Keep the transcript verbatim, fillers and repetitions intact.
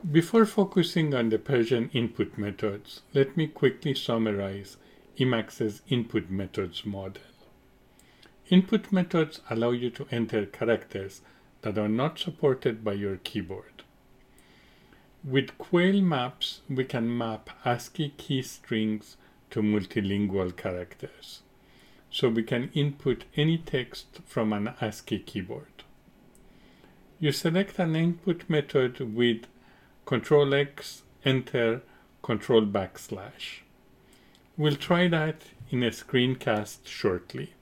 Before focusing on the Persian input methods, let me quickly summarize Emacs's input methods model. Input methods allow you to enter characters that are not supported by your keyboard. With Quail maps, we can map ASCII key strings to multilingual characters, so we can input any text from an ASCII keyboard. You select an input method with control X, Enter, Control backslash. We'll try that in a screencast shortly.